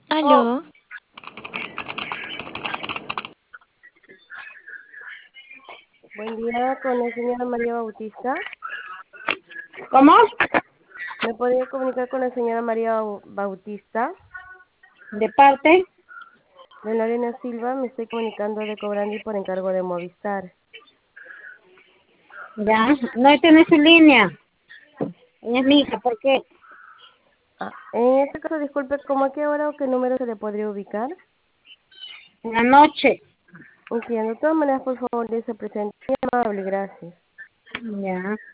Oh, Aló, buen día con la señora María Bautista. ¿Cómo? ¿Me podría comunicar con la señora María Bautista? ¿De parte? De Lorena Silva, me estoy comunicando de Cobrandi por encargo de Movistar. Ya, no tiene su línea. Ella es mi hija, ¿por qué? En este caso, disculpe, ¿cómo a qué hora o qué número se le podría ubicar? En la noche. Entiendo. De todas maneras, por favor, se presente. Muy amable, gracias. Ya.